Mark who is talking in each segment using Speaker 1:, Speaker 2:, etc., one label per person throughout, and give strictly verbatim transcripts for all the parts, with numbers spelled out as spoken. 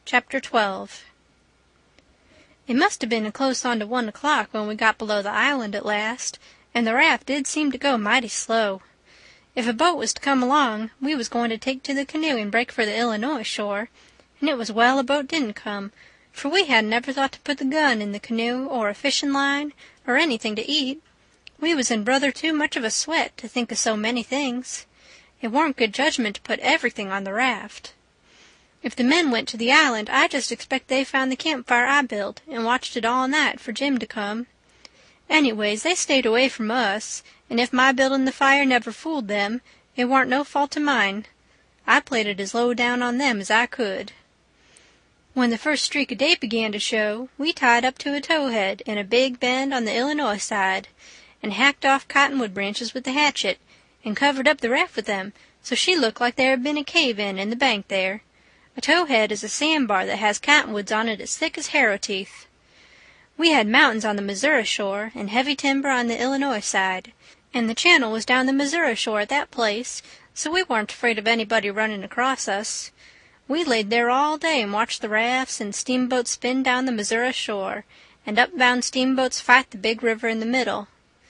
Speaker 1: Chapter twelve. It must have been close on to one o'clock when we got below the island at last, and the raft did seem to go mighty slow. If a boat was to come along, we was going to take to the canoe and break for the Illinois shore, and it was well a boat didn't come, for we hadn't ever thought to put the gun in the canoe or a fishing line or anything to eat. We was in brother too much of a sweat to think of so many things. It warn't good judgment to put everything on the raft. If the men went to the island, I just expect they found the campfire I built and watched it all night for Jim to come. Anyways, they stayed away from us, and if my building the fire never fooled them, it warn't no fault of mine. I played it as low down on them as I could. When the first streak of day began to show, we tied up to a towhead in a big bend on the Illinois side, and hacked off cottonwood branches with the hatchet, and covered up the raft with them, so she looked like there had been a cave-in in the bank there. A towhead is a sandbar that has cottonwoods on it as thick as harrow teeth. We had mountains on the Missouri shore and heavy timber on the Illinois side, and the channel was down the Missouri shore at that place, so we weren't afraid of anybody running across us. We laid there all day and watched the rafts and steamboats spin down the Missouri shore, and upbound steamboats fight the big river in the middle.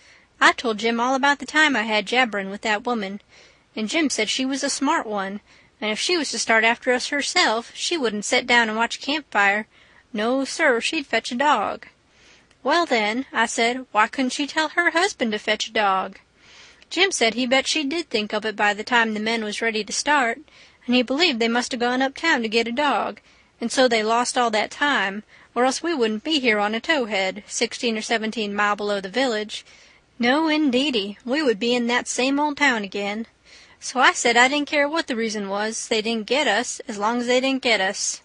Speaker 1: I told Jim all about the time I had jabbering with that woman, and Jim said she was a smart one, and if she was to start after us herself, she wouldn't sit down and watch a campfire. No, sir, she'd fetch a dog. Well, then, I said, why couldn't she tell her husband to fetch a dog? Jim said he bet she did think of it by the time the men was ready to start, and he believed they must have gone uptown to get a dog, and so they lost all that time, or else we wouldn't be here on a towhead, sixteen or seventeen mile below the village. No, indeedy, we would be in that same old town again. So I said I didn't care what the reason was, they didn't get us, as long as they didn't get us.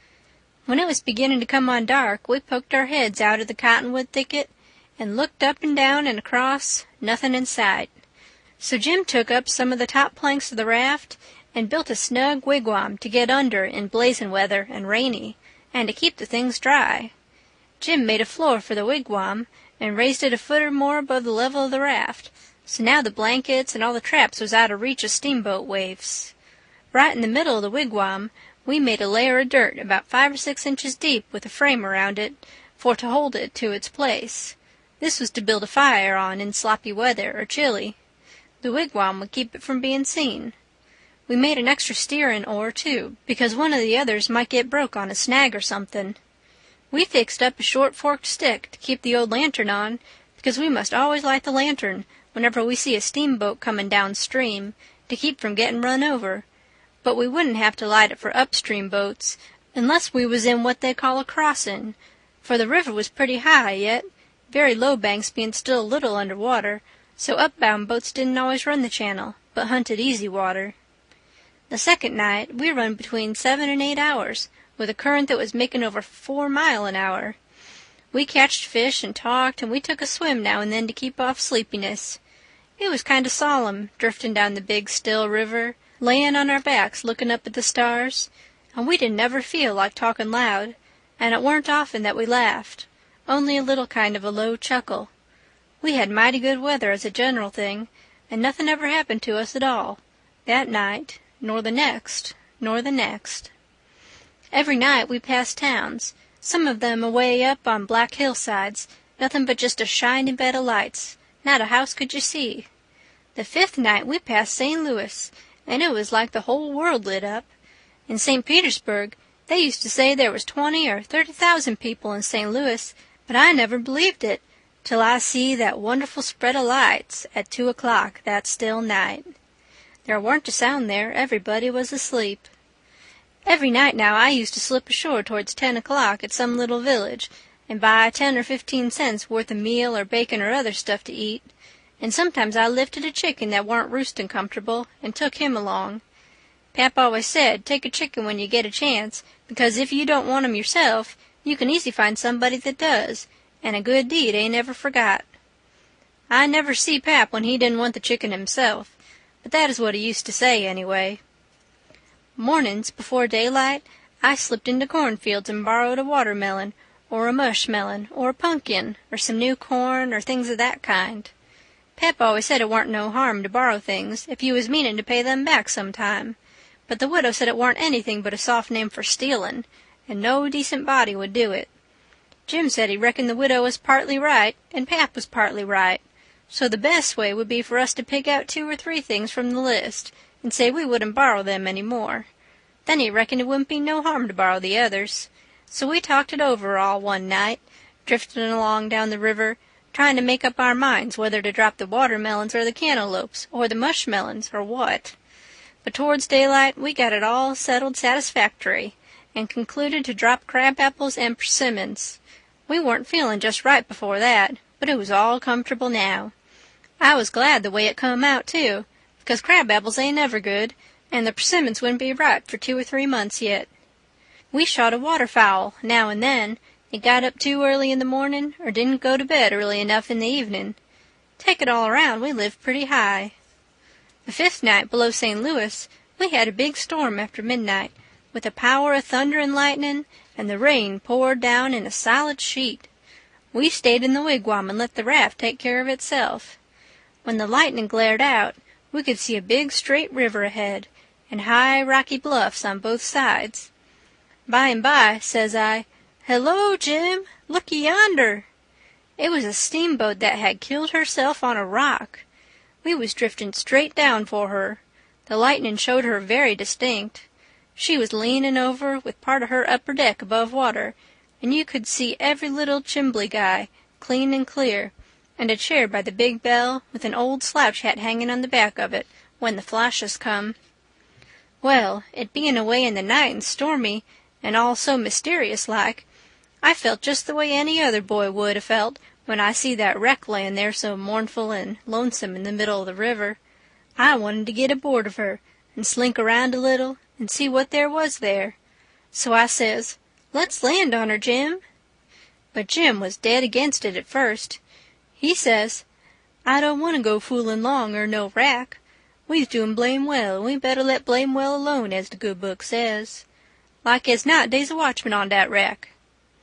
Speaker 1: When it was beginning to come on dark, we poked our heads out of the cottonwood thicket and looked up and down and across, nothing in sight. So Jim took up some of the top planks of the raft and built a snug wigwam to get under in blazing weather and rainy, and to keep the things dry. Jim made a floor for the wigwam and raised it a foot or more above the level of the raft, so now the blankets and all the traps was out of reach of steamboat waves. Right in the middle of the wigwam we made a layer of dirt about five or six inches deep with a frame around it for to hold it to its place. This was to build a fire on in sloppy weather or chilly. The wigwam would keep it from being seen. We made an extra steering oar, too, because one of the others might get broke on a snag or something. We fixed up a short forked stick to keep the old lantern on, because we must always light the lantern whenever we see a steamboat coming downstream, to keep from getting run over, but we wouldn't have to light it for upstream boats unless we was in what they call a crossing, for the river was pretty high yet, very low banks being still a little under water, so upbound boats didn't always run the channel, but hunted easy water. The second night we run between seven and eight hours, with a current that was making over four mile an hour. We catched fish and talked, and we took a swim now and then to keep off sleepiness. It was kind of solemn, drifting down the big, still river, layin' on our backs looking up at the stars, and we didn't never feel like talking loud, and it weren't often that we laughed, only a little kind of a low chuckle. We had mighty good weather as a general thing, and nothing ever happened to us at all, that night, nor the next, nor the next. Every night we passed towns, some of them away up on black hillsides, nothing but just a shiny bed of lights, not a house could you see. The fifth night we passed Saint Louis, and it was like the whole world lit up. In Saint Petersburg they used to say there was twenty or thirty thousand people in Saint Louis, but I never believed it, till I see that wonderful spread of lights at two o'clock that still night. There warn't a sound there, everybody was asleep. Every night now I used to slip ashore towards ten o'clock at some little village and buy ten or fifteen cents worth of meal or bacon or other stuff to eat, and sometimes I lifted a chicken that warn't roosting comfortable and took him along. Pap always said, take a chicken when you get a chance, because if you don't want 'em yourself, you can easy find somebody that does, and a good deed ain't ever forgot. I never see Pap when he didn't want the chicken himself, but that is what he used to say anyway. Mornings, before daylight, I slipped into cornfields and borrowed a watermelon, or a mushmelon, or a pumpkin, or some new corn, or things of that kind. Pap always said it warn't no harm to borrow things if you was meaning to pay them back some time, but the widow said it warn't anything but a soft name for stealing, and no decent body would do it. Jim said he reckoned the widow was partly right, and Pap was partly right, so the best way would be for us to pick out two or three things from the list, and say we wouldn't borrow them any more. Then he reckoned it wouldn't be no harm to borrow the others. So we talked it over all one night, drifting along down the river, trying to make up our minds whether to drop the watermelons or the cantaloupes, or the mushmelons, or what. But towards daylight we got it all settled satisfactory, and concluded to drop crabapples and persimmons. We weren't feeling just right before that, but it was all comfortable now. I was glad the way it come out, too, because crabapples ain't never good, and the persimmons wouldn't be ripe for two or three months yet. We shot a waterfowl now and then. It got up too early in the morning, or didn't go to bed early enough in the evening. Take it all around, we lived pretty high. The fifth night below Saint Louis, we had a big storm after midnight, with a power of thunder and lightning, and the rain poured down in a solid sheet. We stayed in the wigwam and let the raft take care of itself. When the lightning glared out, we could see a big straight river ahead, and high rocky bluffs on both sides. By and by, says I, "Hello, Jim, looky yonder." It was a steamboat that had killed herself on a rock. We was drifting straight down for her. The lightning showed her very distinct. She was leaning over with part of her upper deck above water, and you could see every little chimbly guy, clean and clear, and a chair by the big bell with an old slouch hat hanging on the back of it when the flashes come. Well, it being away in the night and stormy, and all so mysterious-like, I felt just the way any other boy would have felt when I see that wreck layin' there so mournful and lonesome in the middle of the river. I wanted to get aboard of her and slink around a little and see what there was there. So I says, "Let's land on her, Jim." But Jim was dead against it at first. He says, "I don't want to go foolin' long or no wrack. We's doin' blame well, and we better let blame well alone, as the good book says. Like as not, dey's a watchman on dat wreck."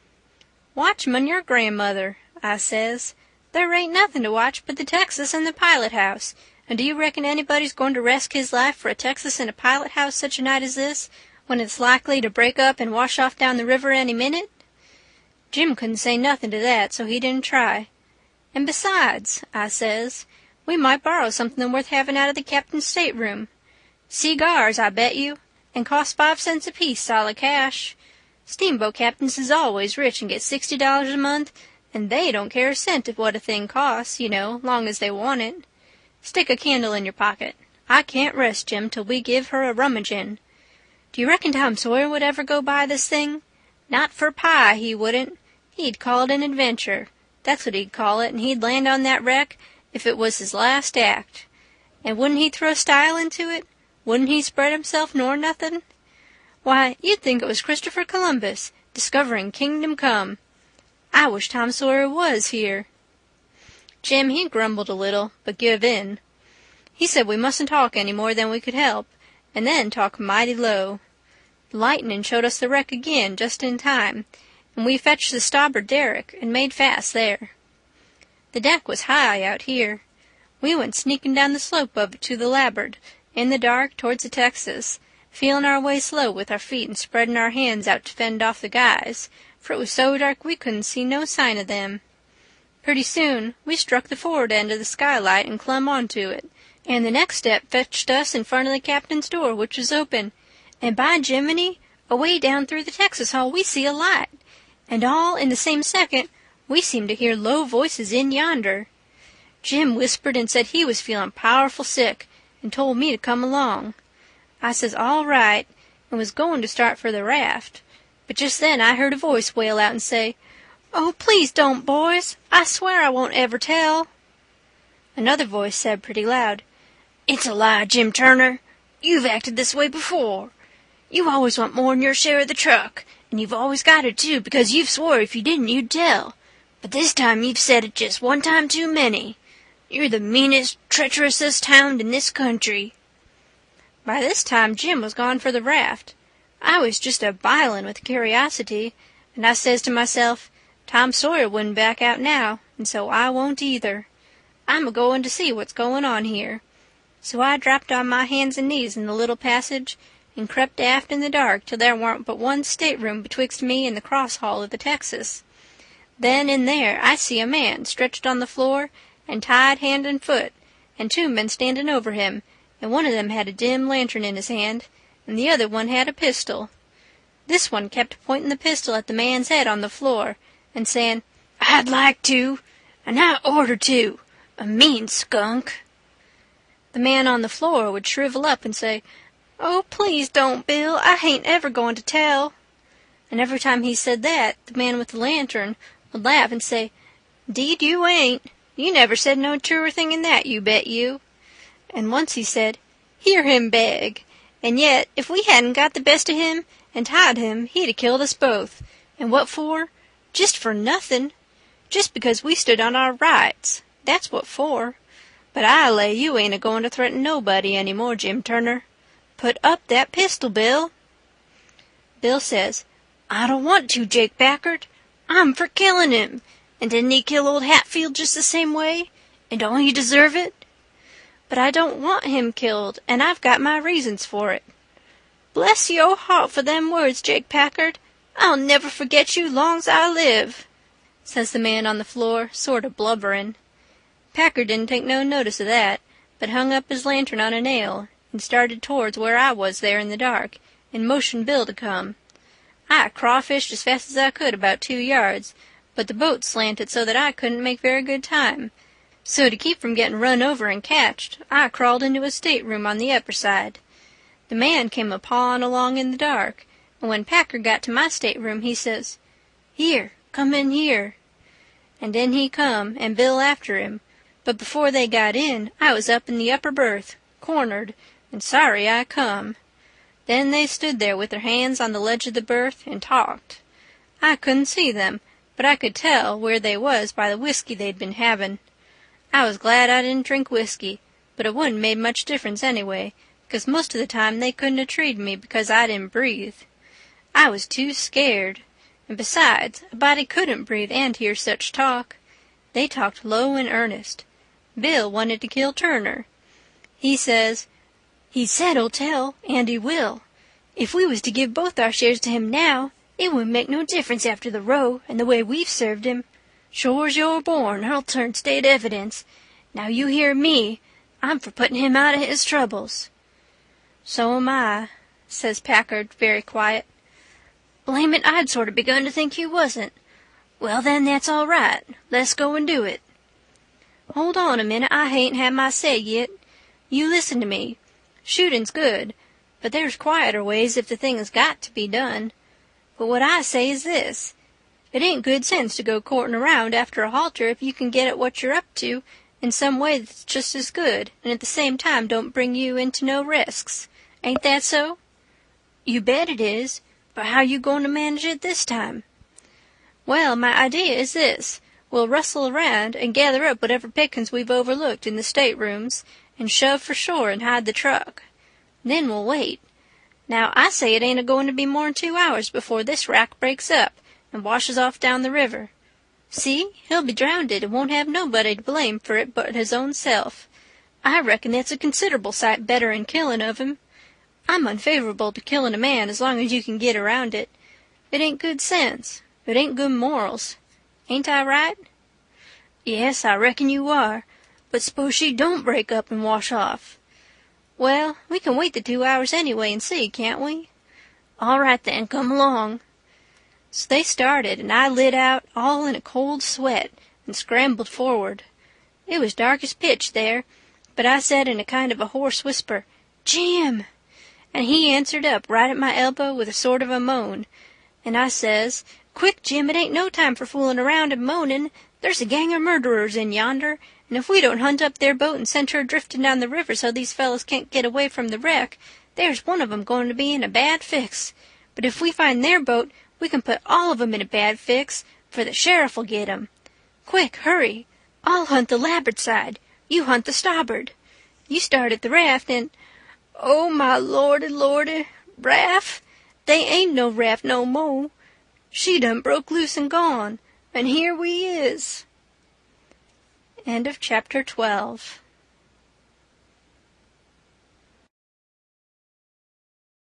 Speaker 1: "Watchman your grandmother," I says. "There ain't nothing to watch but the Texas and the pilot-house, and do you reckon anybody's going to resk his life for a Texas and a pilot-house such a night as this, when it's likely to break up and wash off down the river any minute?" Jim couldn't say nothing to that, so he didn't try. "And besides," I says, "we might borrow something worth having out of the captain's stateroom. Seegars, I bet you, and cost five cents apiece solid cash. Steamboat captains is always rich and get sixty dollars a month, and they don't care a cent of what a thing costs, you know, long as they want it. Stick a candle in your pocket. I can't rest, Jim, till we give her a rummagin'. Do you reckon Tom Sawyer would ever go buy this thing? Not for pie, he wouldn't. He'd call it an adventure. That's what he'd call it, and he'd land on that wreck if it was his last act. And wouldn't he throw style into it? Wouldn't he spread himself nor nothing? Why, you'd think it was Christopher Columbus discovering Kingdom Come. I wish Tom Sawyer was here." Jim, he grumbled a little, but give in. He said we mustn't talk any more than we could help, and then talk mighty low. The lightning showed us the wreck again just in time, and we fetched the starboard derrick and made fast there. The deck was high out here. We went sneaking down the slope of it to the larboard, in the dark towards the Texas, feeling our way slow with our feet and spreading our hands out to fend off the guys, for it was so dark we couldn't see no sign of them. Pretty soon we struck the for'ard end of the skylight and clumb onto it, and the next step fetched us in front of the captain's door, which was open, and by Jiminy, away down through the Texas hall we see a light, and all in the same second we seemed to hear low voices in yonder. Jim whispered and said he was feeling powerful sick, and told me to come along. I says all right, and was going to start for the raft, but just then I heard a voice wail out and say, "Oh, please don't, boys. I swear I won't ever tell." Another voice said pretty loud, "It's a lie, Jim Turner. You've acted this way before. You always want more'n your share of the truck, and you've always got it, too, because you've swore if you didn't you'd tell. But this time you've said it just one time too many. You're the meanest, treacherousest hound in this country." By this time Jim was gone for the raft. I was just a-bilin' with curiosity, and I says to myself, Tom Sawyer wouldn't back out now, and so I won't either. I'm a-goin' to see what's goin' on here. So I dropped on my hands and knees in the little passage and crept aft in the dark till there warn't but one stateroom betwixt me and the cross-hall of the Texas. Then in there I see a man stretched on the floor and tied hand and foot, and two men standing over him, and one of them had a dim lantern in his hand, and the other one had a pistol. This one kept pointing the pistol at the man's head on the floor, and saying, "I'd like to, and I order to, a mean skunk." The man on the floor would shrivel up and say, "Oh, please don't, Bill, I hain't ever going to tell." And every time he said that, the man with the lantern would laugh and say, "'Deed you ain't. You never said no truer thing than that, you bet you." And once he said, "Hear him beg. And yet, if we hadn't got the best of him and tied him, he'd 'a killed us both. And what for? Just for nothing. Just because we stood on our rights. That's what for. But I lay you ain't a-going to threaten nobody any more, Jim Turner. Put up that pistol, Bill." Bill says, "I don't want to, Jake Packard. I'm for killing him. And didn't he kill old Hatfield just the same way? And don't he deserve it? But I don't want him killed, and I've got my reasons for it." "Bless your heart for them words, Jake Packard. I'll never forget you long's I live," says the man on the floor, sort of blubbering. Packard didn't take no notice of that, but hung up his lantern on a nail and started towards where I was there in the dark, and motioned Bill to come. I crawfished as fast as I could about two yards, but the boat slanted so that I couldn't make very good time. So to keep from getting run over and catched, I crawled into a stateroom on the upper side. The man came a-pawing along in the dark, and when Packard got to my stateroom, he says, "Here, come in here." And in he come, and Bill after him, but before they got in, I was up in the upper berth, cornered, and sorry I come. Then they stood there with their hands on the ledge of the berth and talked. I couldn't see them, but I could tell where they was by the whiskey they'd been having. I was glad I didn't drink whiskey, but it wouldn't made much difference anyway, because most of the time they couldn't have treated me because I didn't breathe. I was too scared, and besides, a body couldn't breathe and hear such talk. They talked low and earnest. Bill wanted to kill Turner. He says, "He said he'll tell, and he will. If we was to give both our shares to him now, it wouldn't make no difference after the row and the way we've served him. Sure's you're born, I'll turn state evidence. Now you hear me. I'm for putting him out of his troubles." "So am I," says Packard, very quiet. "Blame it, I'd sort of begun to think you wasn't. Well, then, that's all right. Let's go and do it." "Hold on a minute, I hain't had my say yet. You listen to me. Shooting's good, but there's quieter ways if the thing has got to be done. But what I say is this. It ain't good sense to go courting around after a halter if you can get at what you're up to in some way that's just as good and at the same time don't bring you into no risks. Ain't that so?" "You bet it is. But how you going to manage it this time?" "Well, my idea is this. We'll rustle around and gather up whatever pickings we've overlooked in the staterooms and shove for shore and hide the truck. Then we'll wait. Now, I say it ain't a-going to be more'n two hours before this rack breaks up and washes off down the river. See, he'll be drownded and won't have nobody to blame for it but his own self. I reckon that's a considerable sight better'n killing of him. I'm unfavorable to killing a man as long as you can get around it. It ain't good sense. It ain't good morals. Ain't I right?" "Yes, I reckon you are. But s'pose she don't break up and wash off?" "Well, we can wait the two hours anyway and see, can't we?" "All right, then, come along." So they started, and I lit out all in a cold sweat and scrambled forward. It was dark as pitch there, but I said in a kind of a hoarse whisper, "Jim!" and he answered up right at my elbow with a sort of a moan, and I says, "Quick, Jim, it ain't no time for fooling around and moaning. There's a gang of murderers in yonder, and if we don't hunt up their boat and send her drifting down the river so these fellows can't get away from the wreck, there's one of 'em going to be in a bad fix. But if we find their boat, we can put all of 'em in a bad fix, for the sheriff'll get 'em. Quick, hurry. I'll hunt the larboard side. You hunt the starboard. You start at the raft and... Oh, my lordy, lordy, raft? They ain't no raft no mo'. She done broke loose and gone, and here we is." End of chapter twelve.